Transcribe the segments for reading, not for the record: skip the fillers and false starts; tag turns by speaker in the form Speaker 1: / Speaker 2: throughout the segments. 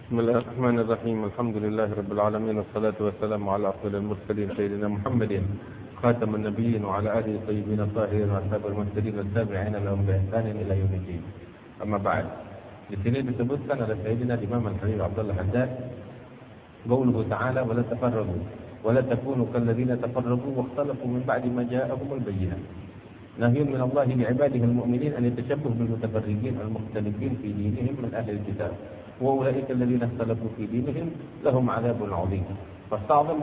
Speaker 1: بسم الله الرحمن الرحيم. الحمد لله رب العالمين، والصلاة والسلام على أفضل المرسلين سيدنا محمد خاتم النبيين وعلى آله الطيبين الطاهرين وأصحابه المرسلين والتابعين لهم بإحسان إلى يوم الدين. أما بعد. Di sini disebutkan oleh Sayyidina Imam Al-Khalil Abdullah Haddad, qauluhu ta'ala wa la tafarraqu wa la takunu kalladzina tafarraqu wa ikhtalafu min ba'di ma ja'ahumul bayyinat. Nahyun min Allah li 'ibadihi al-mu'minin an yatashabbahu bil mutafarriqin al-mukhtalifin fi dinihim min ahli al-kitab. Wa ulaika alladhina ikhtalafu fi dinihim lahum 'adzabun 'adzim. Fasta'zim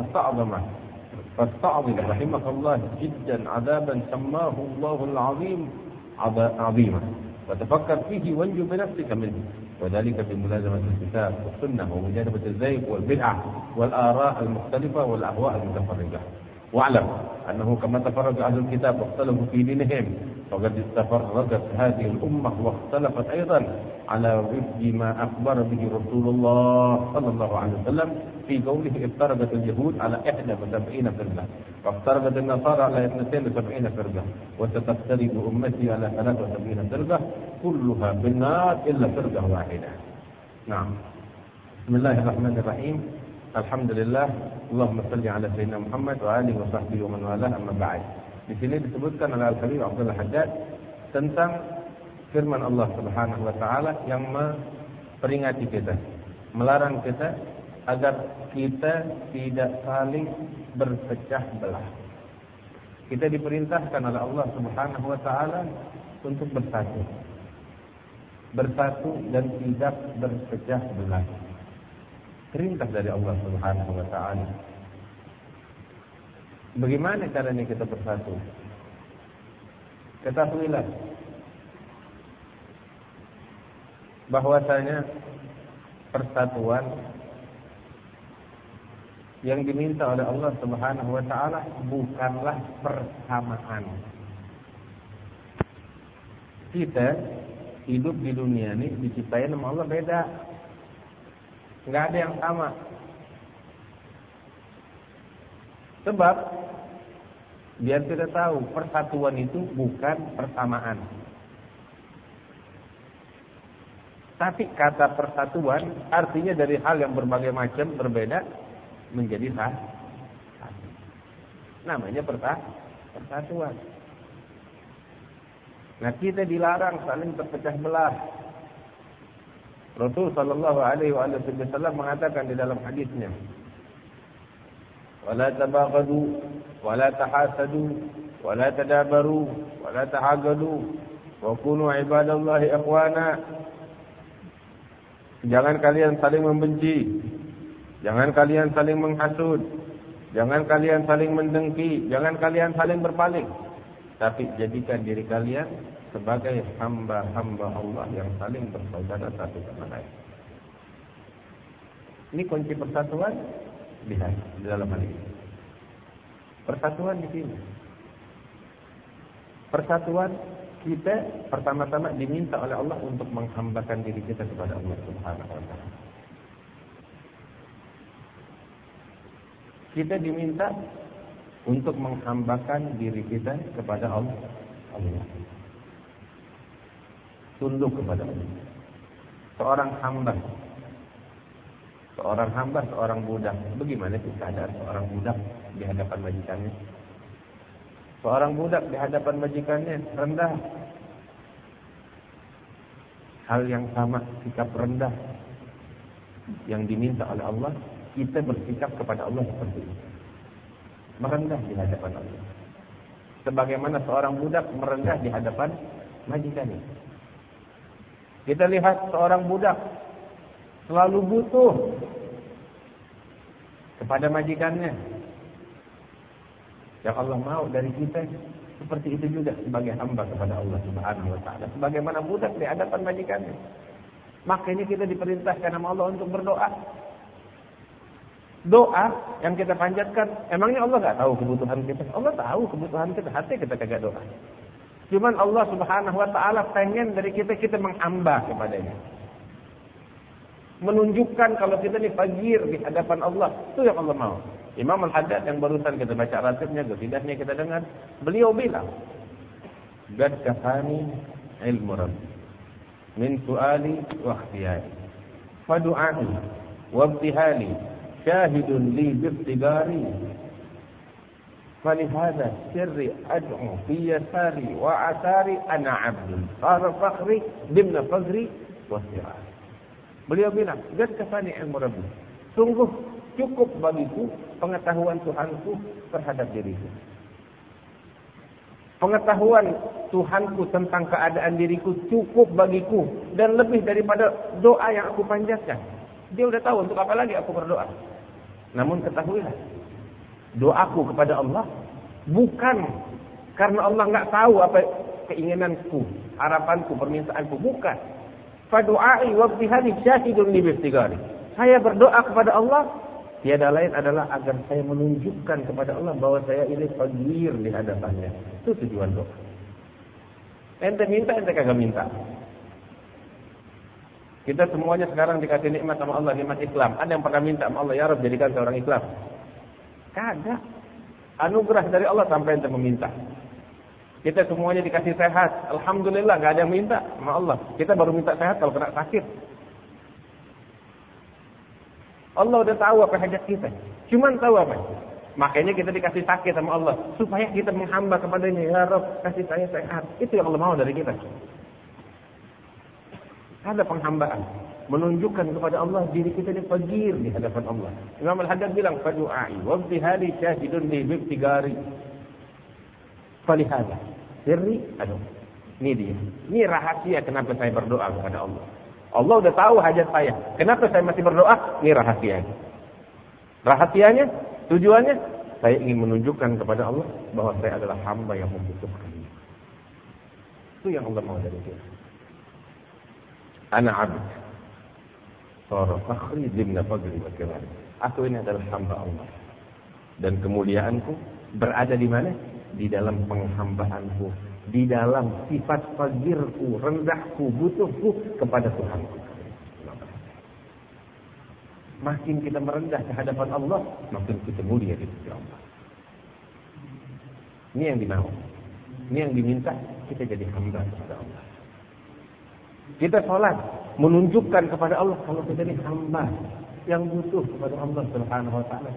Speaker 1: rahimakallah jiddan 'adaban sammahu Allahu al-'azim 'azima. وتفكر فيه وانجو بنفسك منه وذلك بملازمة الكتاب والسنة ومجانبة الزيغ والبدعة والآراء المختلفة والأهواء المتفرقة. واعلم أنه كما تفرق أهل الكتاب واختلفوا في دينهم فقد تفرقت هذه الأمة واختلفت أيضا على وفق ما أخبر به رسول الله صلى الله عليه وسلم في قوله افترقت اليهود على 71 فرقة وافترقت النصارى على 72 فرقة وستفترق أمتي على 73 فرقة كلها بالنار إلا فرقة واحدة. نعم. بسم الله الرحمن الرحيم. Alhamdulillah, Allahumma salli ala sayyidina Muhammad wa alihi wa sahbihi wa man walah, amma ba'd. Di sini disebutkan oleh Al-Khalil Abdullah Haddad tentang firman Allah Subhanahu wa taala yang memperingati kita, melarang kita agar kita tidak saling berpecah belah. Kita diperintahkan oleh Allah Subhanahu wa taala untuk bersatu. Bersatu dan tidak berpecah belah. Perintah dari Allah Subhanahu wa taala. Bagaimana caranya kita bersatu? Ketahuilah bahwasanya persatuan yang diminta oleh Allah Subhanahu wa taala bukanlah persamaan. Kita hidup di dunia ini diciptain sama Allah beda. Enggak ada yang sama. Sebab biar kita tahu persatuan itu bukan persamaan. Tapi kata persatuan artinya dari hal yang berbagai macam berbeda menjadi satu. Namanya persatuan. Nah, kita dilarang saling terpecah belah. Rasul sallallahu alaihi wasallam mengatakan di dalam hadisnya, "Wala tabaghadu, wala tahasadu, wala tadabaru, wala tahagadu, wa kunu ibadallahi ikhwana." Jangan kalian saling membenci, jangan kalian saling menghasut, jangan kalian saling mendengki, jangan kalian saling berpaling, tapi jadikan diri kalian sebagai hamba-hamba Allah yang saling bersaudara satu sama lain. Ini kunci persatuan di dalam hal ini. Persatuan di sini. Persatuan kita pertama-tama diminta oleh Allah untuk menghambakan diri kita kepada Allah Subhanahu wa taala. Kita diminta untuk menghambakan diri kita kepada Allah. Tunduk kepada Allah. Seorang budak. Bagaimana sih keadaan seorang budak di hadapan majikannya? Seorang budak di hadapan majikannya rendah. Hal yang sama, sikap rendah yang diminta oleh Allah, kita bersikap kepada Allah seperti itu. Merendah di hadapan Allah. Sebagaimana seorang budak merendah di hadapan majikannya. Kita lihat seorang budak selalu butuh kepada majikannya. Yang Allah mau dari kita seperti itu juga sebagai hamba kepada Allah Subhanahu wa taala. Sebagaimana budak di hadapan majikannya. Makanya kita diperintahkan sama Allah untuk berdoa. Doa yang kita panjatkan, emangnya Allah enggak tahu kebutuhan kita? Allah tahu kebutuhan kita, hati kita kagak doa. Cuman Allah Subhanahu wa taala pengen dari kita menghamba kepadanya. Menunjukkan kalau kita ini faqir di hadapan Allah. Itu yang Allah mau. Imam Al-Haddad yang barusan kita baca ratibnya, qasidahnya kita dengar, beliau bilang, "Qad kafani ilmu rabbi min su'ali wa ikhtiyari." fadu'ani wabtihali syahidun li bibtigari falihada sirri ad'u fi yasari wa asari ana abdun qara fakhri dimna fazri wasirari. Beliau bilang, "Zat kafani ilmu Rabbi." Sungguh cukup bagiku pengetahuan Tuhanku terhadap diriku. Pengetahuan Tuhanku tentang keadaan diriku cukup bagiku dan lebih daripada doa yang aku panjatkan. Dia udah tahu untuk apa lagi aku berdoa. Namun ketahuilah, doaku kepada Allah bukan karena Allah nggak tahu apa keinginanku, harapanku, permintaanku, bukan. Fadu'ai wabtihani syahidun li biftigari. Saya berdoa kepada Allah tiada lain adalah agar saya menunjukkan kepada Allah bahwa saya ini faqir di hadapannya. Itu tujuan doa. Ente minta, ente kagak minta. Kita semuanya sekarang dikasih nikmat sama Allah, nikmat Islam. Ada yang pernah minta sama Allah, ya Rabb jadikan saya orang Islam? Kagak. Anugerah dari Allah sampai ente meminta. Kita semuanya dikasih sehat, alhamdulillah, nggak ada yang minta sama Allah. Kita baru minta sehat kalau kena sakit. Allah udah tahu apa hajat kita. Cuman tahu apa? Makanya kita dikasih sakit sama Allah supaya kita menghamba kepadanya. Ya Rabb, kasih saya sehat. Itu yang Allah mau dari kita. Ada penghambaan, menunjukkan kepada Allah diri kita ini faqir di hadapan Allah. Imam Al-Haddad bilang, "Fadu'ai wabtihali syahidun li bibtigari." Falihada sirri, aduh, ini dia. Ini rahasia kenapa saya berdoa kepada Allah. Allah udah tahu hajat saya. Kenapa saya masih berdoa? Ini rahasianya. Rahasianya, tujuannya, saya ingin menunjukkan kepada Allah bahwa saya adalah hamba yang membutuhkan. Itu yang Allah mau dari kita. Ana abd. Sara fakhri dimna fadli wa kirami. Aku ini adalah hamba Allah. Dan kemuliaanku berada di mana? Di dalam penghambaanku, di dalam sifat faqirku, rendahku, butuhku kepada Tuhanku. Makin kita merendah ke hadapan Allah, makin kita mulia di sisi Allah. Ini yang dimau. Ini yang diminta, kita jadi hamba kepada Allah. Kita sholat, menunjukkan kepada Allah kalau kita ini hamba yang butuh kepada Allah Subhanahu wa taala.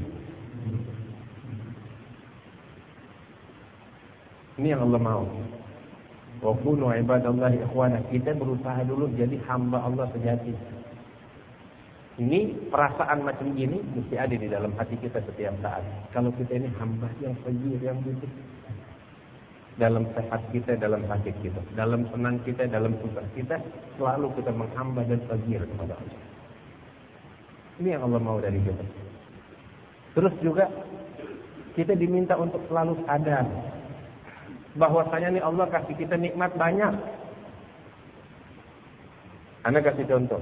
Speaker 1: Ini yang Allah mau. Wa kunu ibadallahi ikhwana. Kita berusaha dulu jadi hamba Allah sejati. Ini perasaan macam ini mesti ada di dalam hati kita setiap saat. Kalau kita ini hamba yang faqir, yang butuh. Dalam sehat kita, dalam sakit kita, dalam senang kita, dalam susah kita, selalu kita menghamba dan faqir kepada Allah. Ini yang Allah mau dari kita. Terus juga kita diminta untuk selalu sadar bahwasanya nih Allah kasih kita nikmat banyak. Ana kasih contoh.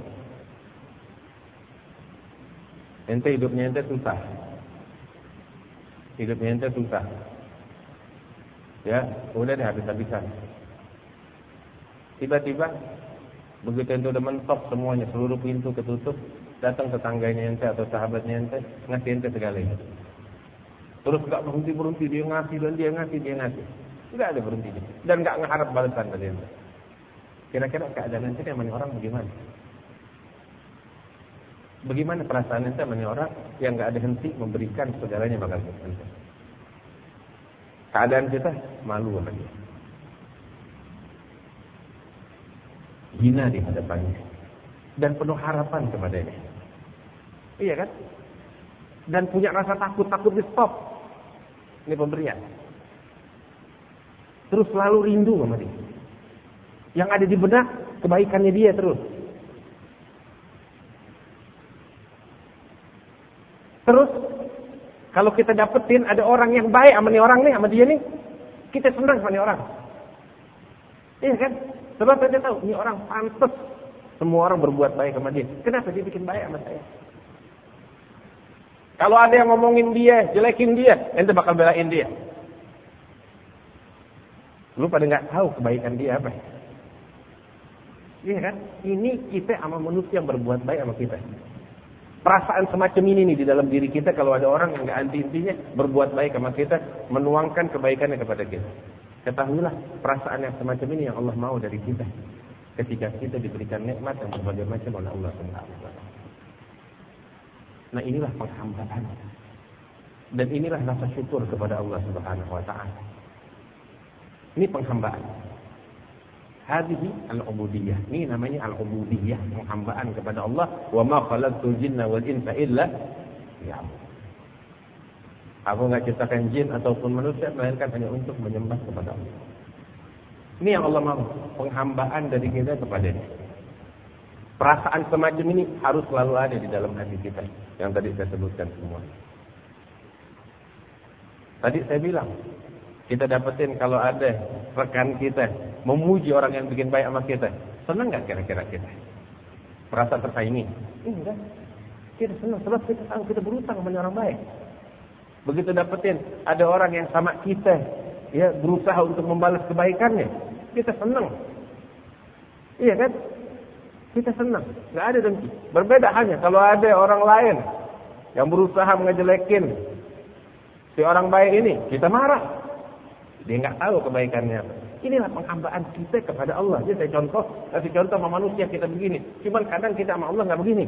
Speaker 1: Ente hidupnya ente susah. Hidupnya ente susah. Ya, udah deh habis-habisan. Tiba-tiba begitu ente udah mentok semuanya, seluruh pintu ketutup, datang tetangganya ente atau sahabatnya ente, ngasih ente segalanya. Terus enggak berhenti-berhenti dia ngasih dan dia ngasih. Tidak ada berhentinya. Dan enggak mengharap balasan dari ente. Kira-kira keadaan ente sama orang bagaimana? Bagaimana perasaan ente sama orang yang enggak ada henti memberikan segalanya bakal ente? Keadaan kita malu sama dia. Hina di hadapannya. Dan penuh harapan kepadanya. Iya kan? Dan punya rasa takut di stop. Ini pemberian. Terus selalu rindu sama dia. Yang ada di benak kebaikannya dia terus. Terus kalau kita dapetin ada orang yang baik sama nih orang nih, sama dia nih, kita senang sama nih orang. Iya kan? Sebab kita tahu ini orang pantas semua orang berbuat baik sama dia. Kenapa dia bikin baik sama saya? Kalau ada yang ngomongin dia, jelekin dia, ente bakal belain dia. Lu pada nggak tahu kebaikan dia apa? Iya kan? Ini kita sama manusia yang berbuat baik sama kita. Perasaan semacam ini nih di dalam diri kita kalau ada orang yang nggak anti-intinya berbuat baik sama kita, menuangkan kebaikannya kepada kita. Ketahuilah perasaan yang semacam ini yang Allah mau dari kita. ketika kita diberikan nikmat yang berbagai macam oleh Allah Subhanahu wa taala. Nah, inilah penghambaan. Dan inilah rasa syukur kepada Allah Subhanahu wa taala. Ini penghambaan. Hadhihi al-ubudiyah. Ini namanya al-ubudiyah, penghambaan kepada Allah. Wa ma khalaqtul jinna wal insa illa liya'budun. Aku enggak ciptakan jin ataupun manusia melainkan hanya untuk menyembah kepada Allah. Ini yang Allah mau, penghambaan dari kita kepadanya. Perasaan semacam ini harus selalu ada di dalam hati kita, yang tadi saya sebutkan semua. Tadi saya bilang, kita dapetin kalau ada rekan kita memuji orang yang bikin baik sama kita, senang nggak kira-kira kita? Perasaan tersaingi? Enggak. Kita senang sebab kita tahu kita berutang sama orang baik. Begitu dapetin ada orang yang sama kita, ya berusaha untuk membalas kebaikannya, kita senang. Iya kan? Kita senang. Nggak ada dengki. Berbeda hanya kalau ada orang lain yang berusaha ngejelekin si orang baik ini, kita marah. Dia nggak tahu kebaikannya. Inilah penghambaan kita kepada Allah. Jadi saya kasih contoh sama manusia kita begini. Cuman kadang kita sama Allah nggak begini.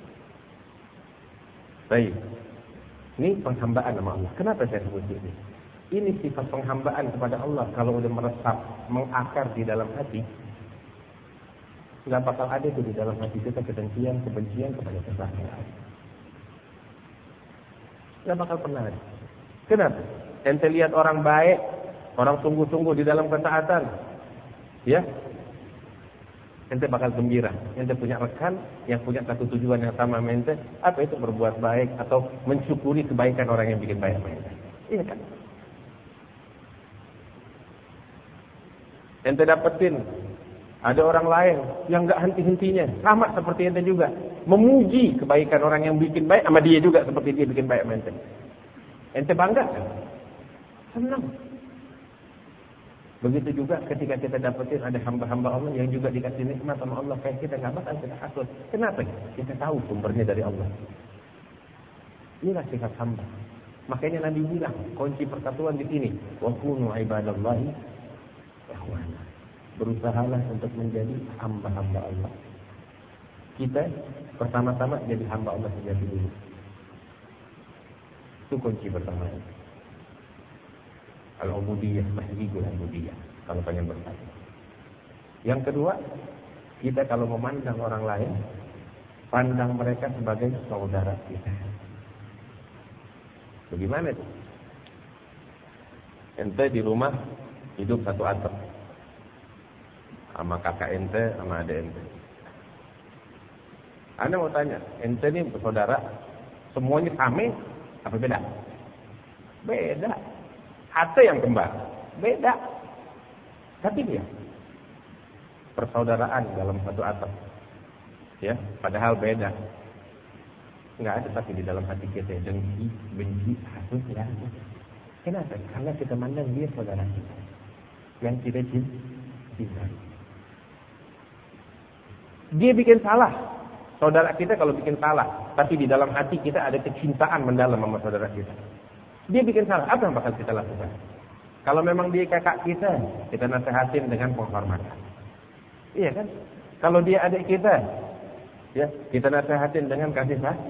Speaker 1: Baik. Ini penghambaan sama Allah. Kenapa saya sebut ini? Ini sifat penghambaan kepada Allah. Kalau udah meresap, mengakar di dalam hati, nggak bakal ada itu di dalam hati kita kebencian kepada sesama. Nggak bakal pernah ada. Kenapa? Ente lihat orang baik, orang sungguh-sungguh di dalam ketaatan, ya, ente bakal gembira. Ente punya rekan yang punya satu tujuan yang sama sama ente, apa itu berbuat baik atau mensyukuri kebaikan orang yang bikin baik sama ente. Iya kan? Ente dapetin ada orang lain yang nggak henti-hentinya, sama seperti ente juga, memuji kebaikan orang yang bikin baik sama dia juga seperti dia bikin baik sama ente. Ente bangga kan? Senang. Begitu juga ketika kita dapetin ada hamba-hamba Allah yang juga dikasih nikmat sama Allah, kayak kita nggak bakal kita hasut. Kenapa? Kita tahu sumbernya dari Allah. Inilah sifat hamba. Makanya Nabi bilang kunci persatuan di sini, wa kunu ibadallahi ikhwana. Berusahalah untuk menjadi hamba-hamba Allah. Kita pertama-tama jadi hamba Allah sejati dulu. Itu kunci pertama. Al-ubudiyah, tahqiqul ubudiyah, kalau pengen bersatu. Yang kedua, kita kalau memandang orang lain, pandang mereka sebagai saudara kita. Bagaimana itu? Ente di rumah hidup satu atap, sama kakak ente, sama adik ente. Anda mau tanya, ente ini bersaudara, semuanya sama, apa beda? Beda. Ada yang kembar, beda. Tapi dia persaudaraan dalam satu atap, ya, padahal beda. Nggak ada tapi di dalam hati kita dengki, benci, hasut, ya. Kenapa? Karena kita mandang dia saudara kita yang kita cintai. Dia bikin salah, saudara kita kalau bikin salah, tapi di dalam hati kita ada kecintaan mendalam sama saudara kita. Dia bikin salah, apa yang bakal kita lakukan? Kalau memang dia kakak kita nasihatin dengan penghormatan. Iya kan? Kalau dia adik kita, ya, kita nasihatin dengan kasih sayang.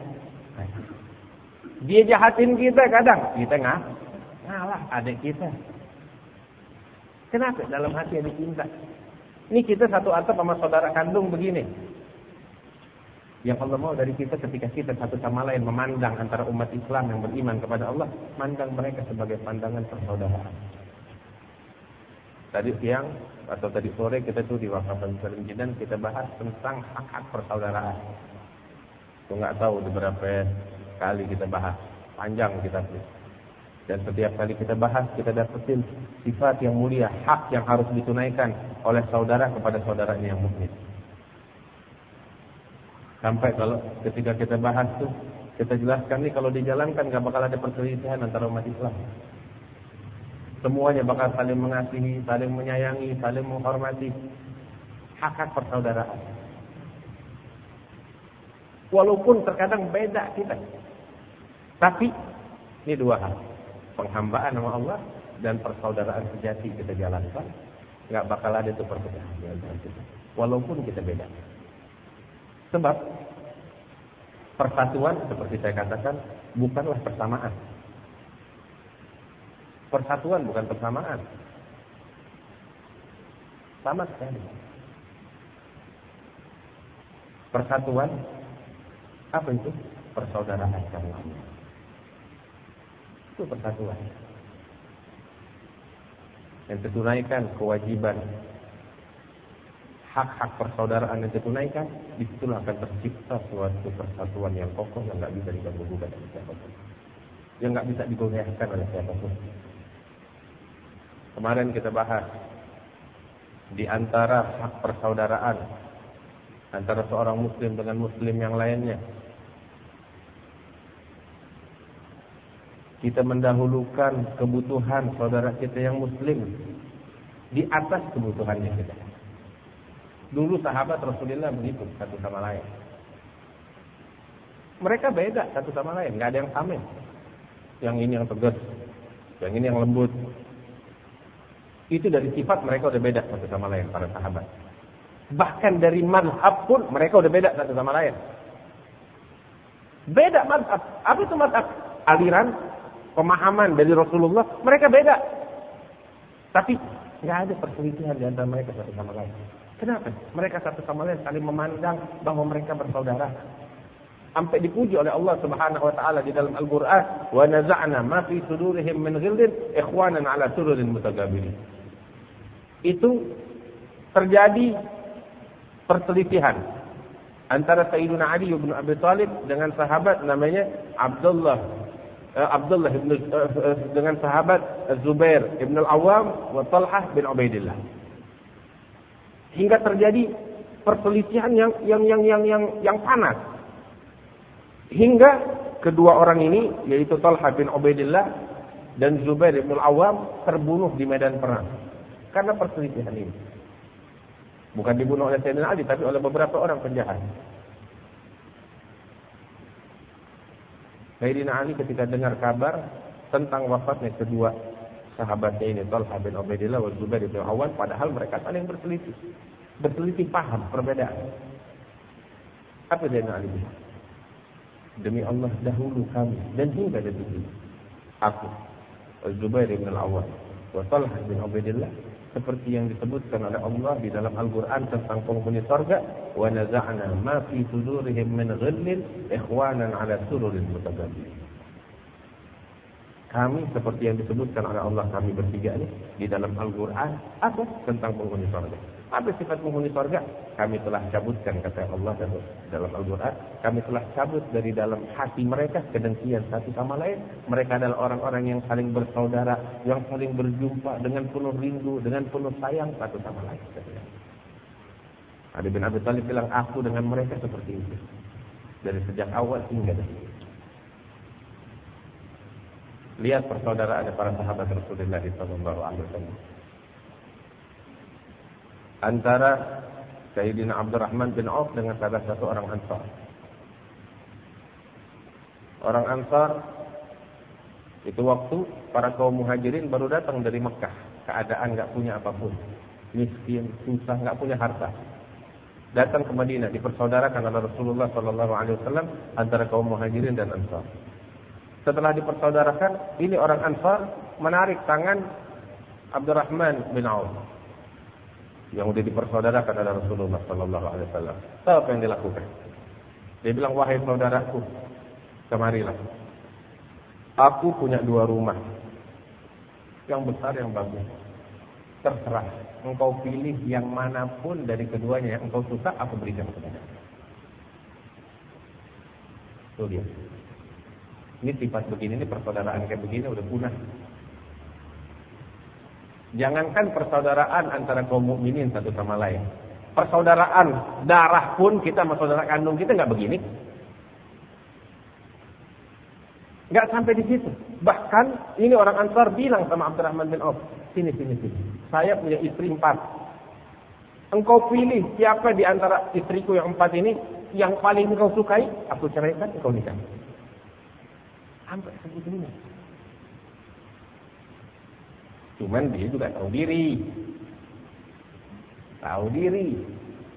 Speaker 1: Dia jahatin kita kadang, kita ngalah adik kita. Kenapa? Dalam hati ada cinta. Ini kita satu atap sama saudara kandung begini. Yang Allah mau dari kita ketika kita satu sama lain memandang antara umat Islam yang beriman kepada Allah, mandang mereka sebagai pandangan persaudaraan. Tadi siang atau tadi sore kita tuh di Wakapan Salim Jidan kita bahas tentang hak-hak persaudaraan. Itu nggak tahu beberapa kali kita bahas, panjang kita tuh. Dan setiap kali kita bahas kita dapetin sifat yang mulia, hak yang harus ditunaikan oleh saudara kepada saudaranya yang mukmin. Sampai kalau ketika kita bahas tuh, kita jelaskan nih kalau dijalankan gak bakal ada perselisihan antara umat Islam. Semuanya bakal saling mengasihi, saling menyayangi, saling menghormati. Hak-hak persaudaraan. Walaupun terkadang beda kita. Tapi, ini dua hal. Penghambaan sama Allah dan persaudaraan sejati kita jalankan. Gak bakal ada itu perpecahan di antara kita. walaupun kita beda. Sebab persatuan seperti saya katakan bukanlah persamaan. Persatuan bukan persamaan. Sama sekali. Persatuan apa itu? Persaudaraan karena Allah. Itu persatuan. Yang ditunaikan kewajiban hak-hak persaudaraan yang ditunaikan, disitulah akan tercipta suatu persatuan yang kokoh yang nggak bisa diganggu-gugat oleh siapapun, yang nggak bisa digoyahkan oleh siapapun. Kemarin kita bahas di antara hak persaudaraan antara seorang muslim dengan muslim yang lainnya, kita mendahulukan kebutuhan saudara kita yang muslim di atas kebutuhannya kita. Dulu sahabat Rasulullah begitu satu sama lain. Mereka beda satu sama lain, nggak ada yang sama. Yang ini yang tegas, yang ini yang lembut. Itu dari sifat mereka udah beda satu sama lain para sahabat. Bahkan dari mazhab pun mereka udah beda satu sama lain. Beda mazhab. Apa itu mazhab? Aliran, pemahaman dari Rasulullah, mereka beda. Tapi nggak ada perselisihan di antara mereka satu sama lain. Kenapa? Mereka satu sama lain saling memandang bahwa mereka bersaudara. Sampai dipuji oleh Allah Subhanahu wa taala di dalam Al-Qur'an, "Wa naza'na ma fi sudurihim min ghillin ikhwanan 'ala sururin mutaqabilin." Itu terjadi perselisihan antara Sayyidina Ali bin Abi Thalib dengan sahabat namanya Abdullah dengan sahabat Zubair ibn al-Awwam wa Talhah bin Ubaidillah. Hingga terjadi perselisihan yang panas. Hingga kedua orang ini, yaitu Talhah bin Ubaidillah dan Zubair bin al-Awwam, terbunuh di medan perang karena perselisihan ini. Bukan dibunuh oleh Sayyidina Ali, tapi oleh beberapa orang penjahat. Sayyidina Ali ketika dengar kabar tentang wafatnya kedua sahabatnya ini, Talhah bin Ubaidillah dan Zubair bin al-Awwam, padahal mereka saling berselisih paham, perbedaan. Apa Sayyidina Ali bilang? Demi Allah, dahulu kami dan hingga detik ini, aku, Zubair bin al-Awwam wa Talhah bin Ubaidillah, seperti yang disebutkan oleh Allah di dalam Al-Quran tentang penghuni surga, wa naza'na ma fi sudurihim min ghillin ikhwanan 'ala sururin mutaqabilin. Kami seperti yang disebutkan oleh Allah, kami bertiga ini di dalam Al-Quran apa tentang penghuni surga. Apa sifat penghuni surga? Kami telah cabutkan, kata Allah dalam Al-Quran, kami telah cabut dari dalam hati mereka kedengkian satu sama lain. Mereka adalah orang-orang yang saling bersaudara, yang saling berjumpa dengan penuh rindu, dengan penuh sayang satu sama lain. Ali bin Abi Thalib bilang, aku dengan mereka seperti itu dari sejak awal hingga detik. Lihat persaudaraan para sahabat Rasulullah SAW. Antara Sayyidina Abdurrahman bin Auf dengan salah satu orang Ansar. Orang Ansar itu waktu para kaum Muhajirin baru datang dari Mekah, keadaan enggak punya apapun, miskin, susah, enggak punya harta. Datang ke Madinah, dipersaudarakan oleh Rasulullah SAW antara kaum Muhajirin dan Ansar. Setelah dipersaudarakan, ini orang Ansar menarik tangan Abdurrahman bin Auf yang sudah dipersaudarakan oleh Rasulullah SAW. Tahu apa yang dilakukan? Dia bilang, wahai saudaraku, kemarilah. Aku punya 2 rumah, yang besar, yang bagus. Terserah, engkau pilih yang manapun dari keduanya yang engkau suka, aku berikan kepada. Tuh dia. Ini sifat begini, ini persaudaraan kayak begini udah punah. Jangankan persaudaraan antara kaum mukminin satu sama lain, persaudaraan darah pun kita sama saudara kandung kita nggak begini, nggak sampai di situ. Bahkan ini orang Ansar bilang sama Abdurrahman bin Auf, sini, saya punya istri 4. Engkau pilih siapa di antara istriku yang 4 ini yang paling engkau sukai, aku ceraikan, engkau nikah. Sampai segitunya. Cuman dia juga tahu diri.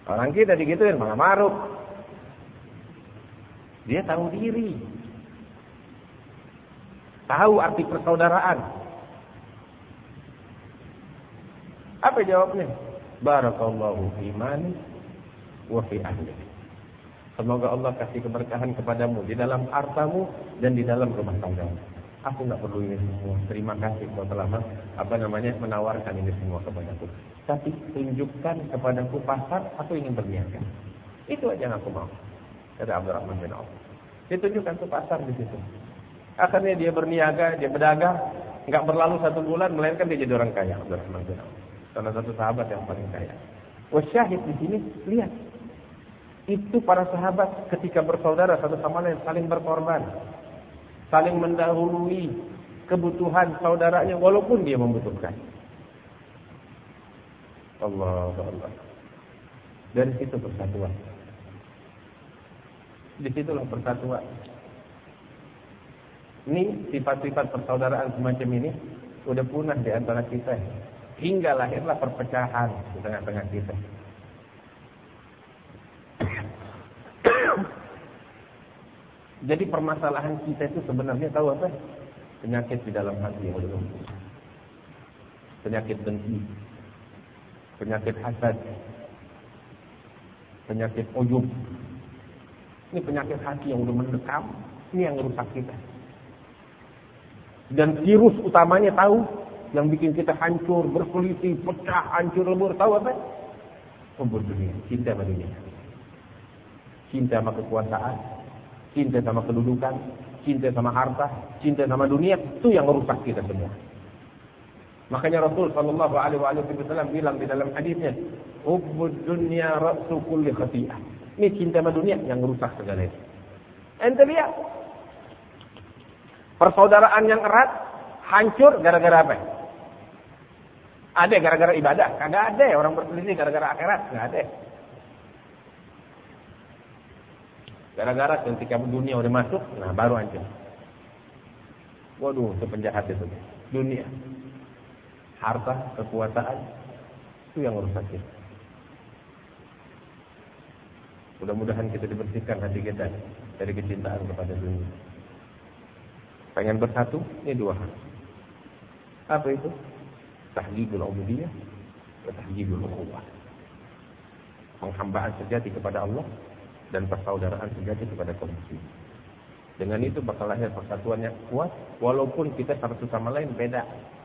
Speaker 1: Orang kita digituin malah maruk. Dia tahu diri. Tahu arti persaudaraan. Apa jawabnya? Barakallahu fi mani wa fi ahli. Semoga Allah kasih keberkahan kepadamu di dalam hartamu dan di dalam rumah tanggamu. Aku enggak perlu ini semua. Terima kasih kau telah menawarkan ini semua kepadaku. Tapi tunjukkan kepadaku pasar, aku ingin berniaga. Itu aja yang aku mau. Kata Abdurrahman bin Auf. Dia tunjukkan tuh pasar di situ. Akhirnya dia berniaga, dia berdagang. Enggak berlalu 1 bulan, melainkan dia jadi orang kaya. Abdurrahman bin Auf. Salah satu sahabat yang paling kaya. Wasyahid di sini, lihat. Itu para sahabat ketika bersaudara satu sama lain saling berkorban. Saling mendahului kebutuhan saudaranya walaupun dia membutuhkan. Allah. Dari situ persatuan. Disitulah persatuan. Ini sifat-sifat persaudaraan semacam ini sudah punah di antara kita. Hingga lahirlah perpecahan di tengah-tengah kita. Jadi permasalahan kita itu sebenarnya tahu apa? Penyakit di dalam hati yang udah lumpuh. Penyakit dengki. Penyakit hasad. Penyakit ujub. Ini penyakit hati yang udah mendekam. Ini yang merusak kita. Dan virus utamanya tahu, yang bikin kita hancur, berselisih, pecah, hancur lebur, tahu apa? Hubur dunia, cinta sama dunia. Cinta sama kekuasaan, cinta sama kedudukan, cinta sama harta, cinta sama dunia, itu yang merusak kita semua. Makanya Rasul sallallahu alaihi wasallam bilang di dalam hadisnya, hubbud dunya ra'su kulli khati'ah. Ini cinta sama dunia yang merusak segala itu. Ente lihat. Persaudaraan yang erat hancur gara-gara apa? Ada gara-gara ibadah? Kagak ada. Orang berselisih gara-gara akhirat? Enggak ada. Gara-gara ketika dunia udah masuk, nah baru hancur. Waduh, itu penjahat itu. Dunia, harta, kekuasaan, itu yang merusak kita. Mudah-mudahan kita dibersihkan hati kita dari kecintaan kepada dunia. Pengen bersatu, ini 2 hal. Apa itu? Tahqiqul ubudiyah wa tahqiqul ukhuwah. Penghambaan sejati kepada Allah dan persaudaraan sejati kepada kaum muslimin. Dengan itu bakal lahir persatuan yang kuat walaupun kita satu sama lain beda.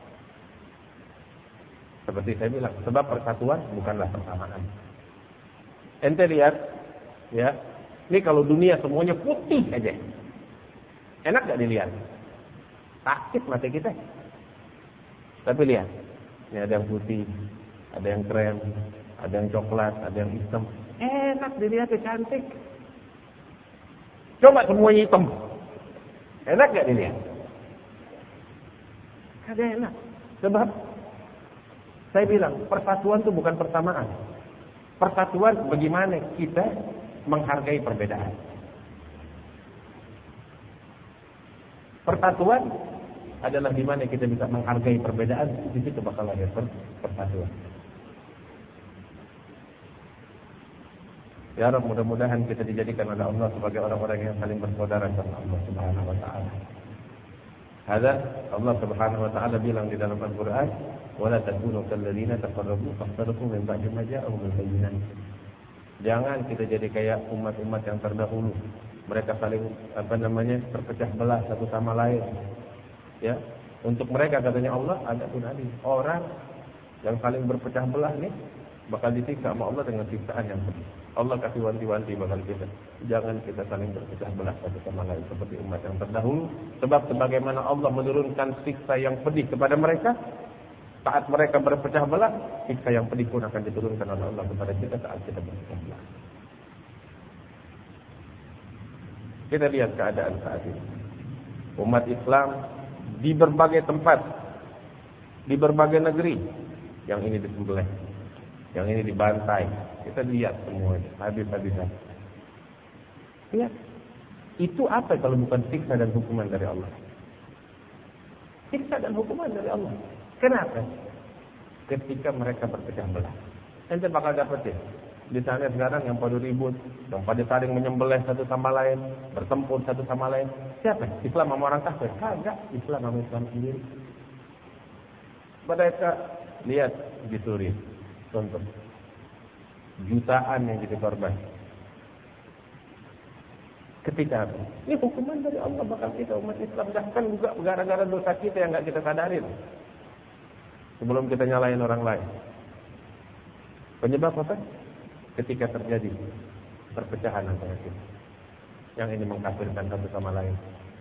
Speaker 1: Seperti saya bilang, sebab persatuan bukanlah persamaan. Ente lihat, ya, ini kalau dunia semuanya putih aja, enak gak dilihat? Sakit mata kita. Tapi lihat, ini ada yang putih, ada yang krem, ada yang coklat, ada yang hitam. Enak dilihatnya, cantik. Coba semuanya hitam, enak gak dilihat? Ada enak. Sebab saya bilang persatuan itu bukan persamaan. Persatuan bagaimana kita menghargai perbedaan. Persatuan adalah di mana kita bisa menghargai perbedaan, di situ bakal lahir persatuan. Ya Rabb, mudah-mudahan kita dijadikan oleh Allah sebagai orang-orang yang saling bersaudara sama Allah Subhanahu wa taala. Hada Allah Subhanahu wa taala bilang di dalam Al-Qur'an, "Wala takunu kalladzina taqarrabu faqtarafu min ba'di ma ja'ahumul bayyinat." Jangan kita jadi kayak umat-umat yang terdahulu. Mereka saling terpecah belah satu sama lain. Ya, untuk mereka katanya Allah ada tunadi. Orang yang saling berpecah belah nih bakal disiksa sama Allah dengan siksaan yang pedih. Allah kasih wanti-wanti bakal kita. Jangan kita saling berpecah belah satu sama lain seperti umat yang terdahulu. Sebab sebagaimana Allah menurunkan siksa yang pedih kepada mereka, saat mereka berpecah belah, siksa yang pedih pun akan diturunkan oleh Allah kepada kita saat kita berpecah belah. Kita lihat keadaan saat ini. Umat Islam di berbagai tempat, di berbagai negeri, yang ini disembelih, yang ini dibantai. Kita lihat semuanya, habis-habisan. Lihat, itu apa kalau bukan siksa dan hukuman dari Allah? Siksa dan hukuman dari Allah. Kenapa? Ketika mereka berpecah belah, ente bakal dapetin Misalnya sekarang yang pada ribut, yang pada saling menyembelih satu sama lain, bertempur satu sama lain. Siapa? Islam sama orang kafir? Kagak, Islam sama Islam sendiri. Mereka lihat di Suriah, contoh, jutaan yang jadi korban. Ketika apa? Ini hukuman dari Allah bakal kita umat Islam. Bahkan juga gara-gara dosa kita yang nggak kita sadarin. Sebelum kita nyalain orang lain. Penyebab apa? Ketika terjadi perpecahan antara kita. Yang ini mengkafirkan satu sama lain.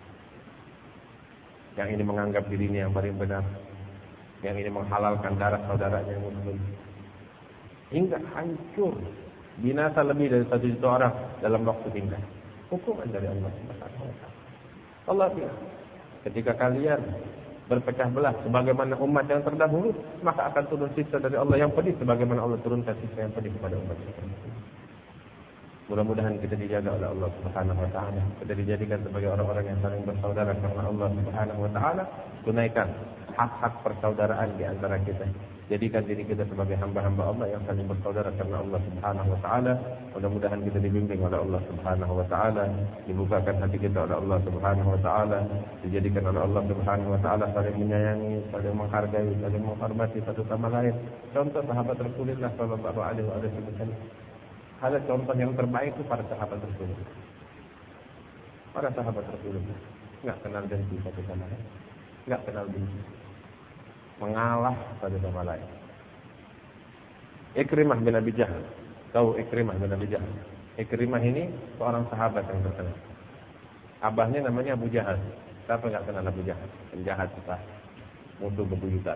Speaker 1: Yang ini menganggap dirinya yang paling benar. Yang ini menghalalkan darah saudaranya yang muslim. Hingga hancur. Binasa lebih dari 1 juta orang dalam waktu singkat. Hukuman dari Allah Subhanahu wa taala. Allah bilang, ketika kalian berpecah belah sebagaimana umat yang terdahulu, maka akan turun siksa dari Allah yang pedih sebagaimana Allah turunkan siksa yang pedih kepada umat kita. Mudah-mudahan kita dijaga oleh Allah Subhanahu wa taala. Kita dijadikan sebagai orang-orang yang saling bersaudara karena Allah Subhanahu wa taala. Tunaikan hak-hak persaudaraan di antara kita. Jadikan diri kita sebagai hamba-hamba Allah yang saling bersaudara karena Allah Subhanahu wa taala. Mudah-mudahan kita dibimbing oleh Allah Subhanahu wa taala, dibukakan hati kita oleh Allah Subhanahu wa taala, dijadikan oleh Allah Subhanahu wa taala saling menyayangi, saling menghargai, saling menghormati satu sama lain. Contoh sahabat Rasulullah sallallahu alaihi wasallam. Ada contoh yang terbaik itu para sahabat Rasulullah. Para sahabat Rasulullah enggak kenal dengki satu sama lain. Enggak kenal dengki. Mengalah satu sama lain. Ikrimah bin Abi Jahal. Tahu Ikrimah bin Abi Jahal? Ikrimah ini seorang sahabat yang terkenal. Abahnya namanya Abu Jahal. Siapa enggak kenal Abu Jahal? Penjahat besar. Musuh bebuyutan.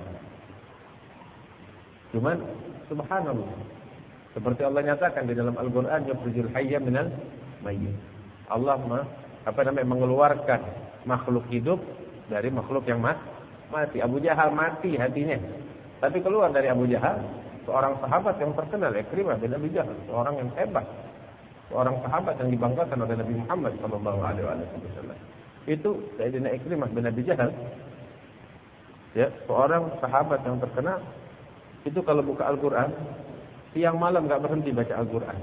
Speaker 1: Cuman subhanallah, seperti Allah nyatakan di dalam Al-Qur'an, yukhrijul hayya minal mayyit. Allah mengeluarkan makhluk hidup dari makhluk yang mati. Abu Jahal mati hatinya, tapi keluar dari Abu Jahal seorang sahabat yang terkenal, Ikrimah bin Abi Jahal, seorang yang hebat, seorang sahabat yang dibanggakan oleh Nabi Muhammad sallallahu alaihi wasallam. Itu Sayyidina Ikrimah bin Abi Jahal, ya, seorang sahabat yang terkenal. Itu kalau buka Al-Qur'an siang malam enggak berhenti baca Al-Qur'an.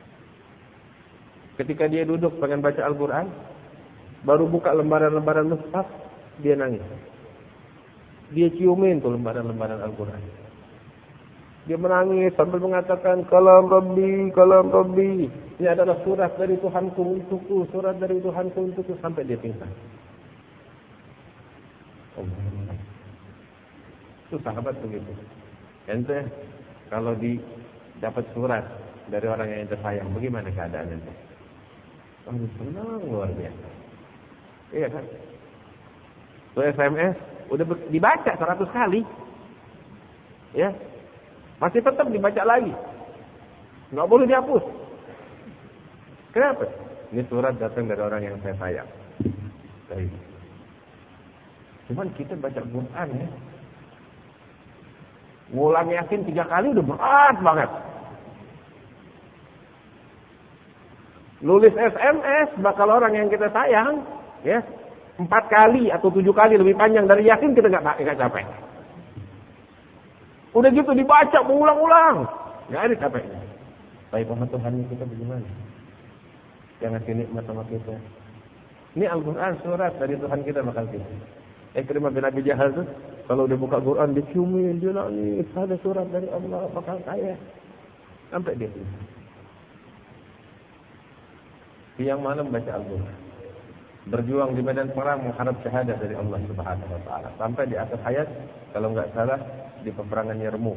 Speaker 1: Ketika dia duduk pengen baca Al-Qur'an, baru buka lembaran-lembaran mushaf, dia nangis. Dia ciumin tuh lembaran-lembaran Al-Qur'an. Dia menangis sambil mengatakan, kalam Rabbi. Ini adalah surat dari Tuhanku untukku, surat dari Tuhanku untukku, sampai dia pingsan. Itu sahabat begitu. Ente kalau dapat surat dari orang yang ente sayang, bagaimana keadaan ente? Senang luar biasa. Iya kan? Tuh SMS udah dibaca 100 kali. Ya. Masih tetap dibaca lagi. Enggak boleh dihapus. Kenapa? Ini surat datang dari orang yang saya sayang. Baik. Cuman kita baca Quran ya. Ngulang Yasin 3 kali udah berat banget. Nulis SMS bakal orang yang kita sayang, ya, 4 kali atau 7 kali lebih panjang dari Yasin, kita nggak capek. Udah gitu dibaca berulang-ulang, nggak ada capeknya. Baik sama Tuhan kita bagaimana? Yang ngasih nikmat sama kita. Ini Al-Quran surat dari Tuhan kita bakal kita. Ikrimah bin Abi Jahal tuh kalau udah buka Quran dia ciumin, dia nangis, ada surat dari Allah bakal kaya. Sampai dia siang malam baca Al-Quran. Berjuang di medan perang mengharap syahadat dari Allah Subhanahu wa taala. Sampai di akhir hayat, kalau enggak salah di peperangan Yarmuk.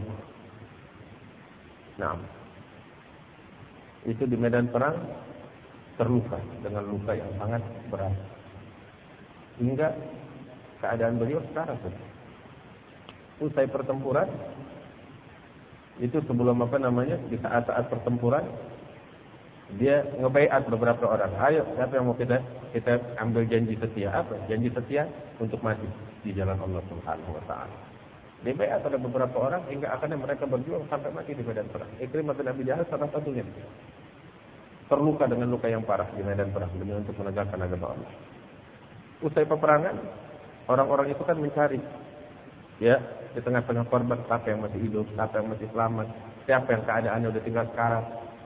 Speaker 1: Nah, itu di medan perang terluka dengan luka yang sangat berat. Hingga keadaan beliau sekarang usai pertempuran itu sebelum di saat-saat pertempuran dia ngebaiat beberapa orang. Ayo, siapa yang mau kita ambil janji setia? Apa? Janji setia untuk mati di jalan Allah Subhanahu wa taala. Dibaiat oleh beberapa orang hingga akhirnya mereka berjuang sampai mati di medan perang. Ikrimah bin Abi Jahal salah satunya. Terluka dengan luka yang parah di medan perang demi untuk menegakkan agama Allah. Usai peperangan, orang-orang itu kan mencari, ya, di tengah-tengah korban siapa yang masih hidup, siapa yang masih selamat, siapa yang keadaannya udah tinggal sekarat.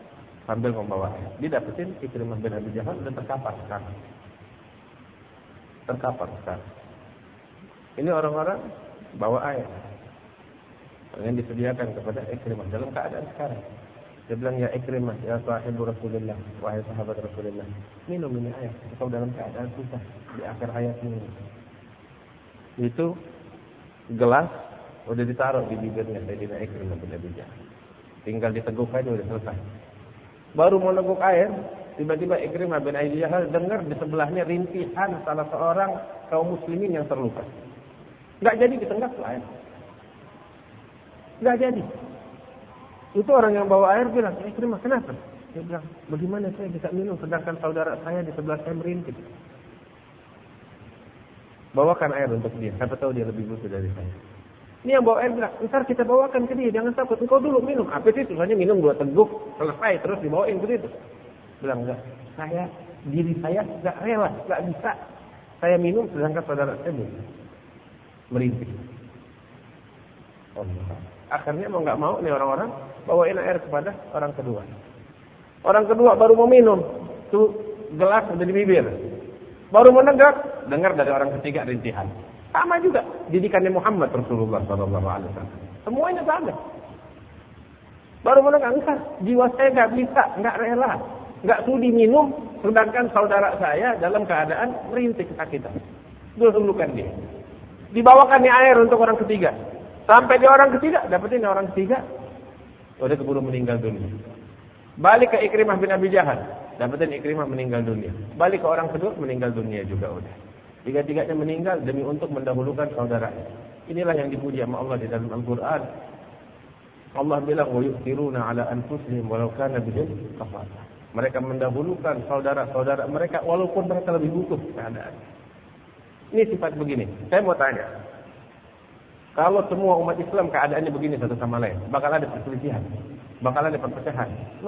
Speaker 1: sambil membawa air. Didapetin Ikrimah bin Abi Jahal udah terkapar sekarang. Ini orang-orang bawa air yang disediakan kepada Ikrimah dalam keadaan sekarang. Dia bilang, ya Ikrimah, ya sahibu Rasulullah, wahai sahabat Rasulullah, minum ini air. Kau dalam keadaan susah di akhir hayatmu. Itu gelas udah ditaruh di bibirnya Sayyidina Ikrimah bin Abi Jahal. Tinggal diteguk aja udah selesai. Baru mau neguk air, tiba-tiba Ikrimah bin Abi Jahal dengar di sebelahnya rintihan salah seorang kaum muslimin yang terluka. Enggak jadi ditenggak air. Enggak jadi. Itu orang yang bawa air bilang, Ikrimah kenapa? Dia bilang, bagaimana saya bisa minum sedangkan saudara saya di sebelah saya merintih. Bawakan air untuk dia, siapa tahu dia lebih butuh dari saya. Ini yang bawa air bilang, ntar kita bawakan ke dia, jangan takut, engkau dulu minum. Apa sih susahnya minum 2 teguk, selesai terus dibawain begitu. Bilang enggak, diri saya enggak rela, enggak bisa. Saya minum sedangkan saudara saya merintih. Akhirnya mau enggak mau nih orang-orang bawain air kepada orang kedua. Orang kedua baru mau minum, tuh gelas udah di bibir. Baru mau negak, dengar dari orang ketiga rintihan. Sama juga didikannya Muhammad Rasulullah SAW. Semuanya sama. Baru mau negak, enggak, jiwa saya enggak bisa, enggak rela, enggak sudi minum, sedangkan saudara saya dalam keadaan merintih kesakitan. Dulukan dia. Dibawakannya air untuk orang ketiga. Sampai di orang ketiga, dapetin orang ketiga, udah keburu meninggal dunia. Balik ke Ikrimah bin Abi Jahal, dapetin Ikrimah meninggal dunia. Balik ke orang kedua, meninggal dunia juga udah. Tiga-tiganya meninggal demi untuk mendahulukan saudaranya. Inilah yang dipuji sama Allah di dalam Al-Quran. Allah bilang, وَيُؤْثِرُونَ عَلَىٰ أَنفُسِهِمْ وَلَوْ كَانَ بِهِمْ خَصَاصَةٌ. Mereka mendahulukan saudara-saudara mereka walaupun mereka lebih butuh keadaan. Ini sifat begini. Saya mau tanya. Kalau semua umat Islam keadaannya begini satu sama lain, bakal ada perselisihan, bakal ada perpecahan.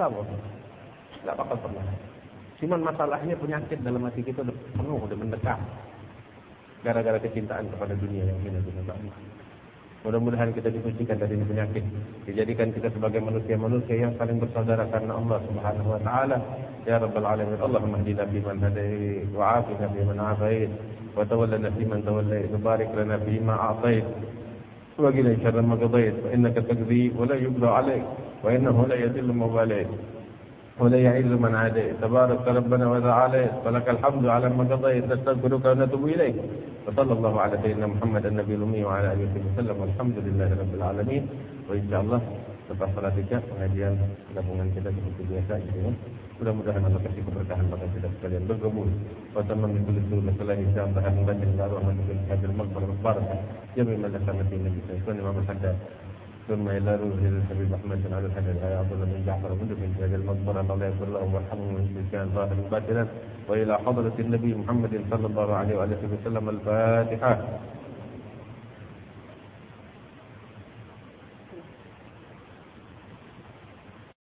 Speaker 1: Enggak bakal pernah. Cuman masalahnya penyakit dalam hati kita udah penuh, udah mendekat. Gara-gara kecintaan kepada dunia yang hina-hina banget. Mudah-mudahan kita disucikan dari penyakit, dijadikan kita sebagai manusia-manusia yang saling bersaudara karena Allah Subhanahu wa taala. Ya rabbal alamin. Allahumma hdina fiman hadait, wa 'afina fiman 'afait, wa tawallana fiman tawallait, wa barik lana fima a'tait. وقنا شر ما قضيت فإنك تقضي ولا يقضى عليك وإنه لا يذل من واليت ولا يعز من عاديت تبارك ربنا وتعالى ولك الحمد على ما قضيت نستغفرك ونتوب إليك وصلى الله على سيدنا محمد النبي الأمي وعلى آله وسلم والحمد لله رب العالمين. وإن شاء الله lepas salat isya pengajian gabungan kita seperti biasa gitu. Mudah-mudahan Allah kasih keberkahan pada kita sekalian bergabung. Wa tamam min kulli dhulma salahi insyaallah akan banyak baru aman dengan hadir makbar barakah. Jami malakat Nabi sallallahu alaihi wasallam. ثم إلى روح الحبيب أحمد على الحدث يا عبد الله بن جعفر بن في هذه المقبرة الله يغفر له ويرحمه من كان ظاهر باطلا وإلى حضرة النبي محمد صلى الله عليه وآله وسلم الفاتحة.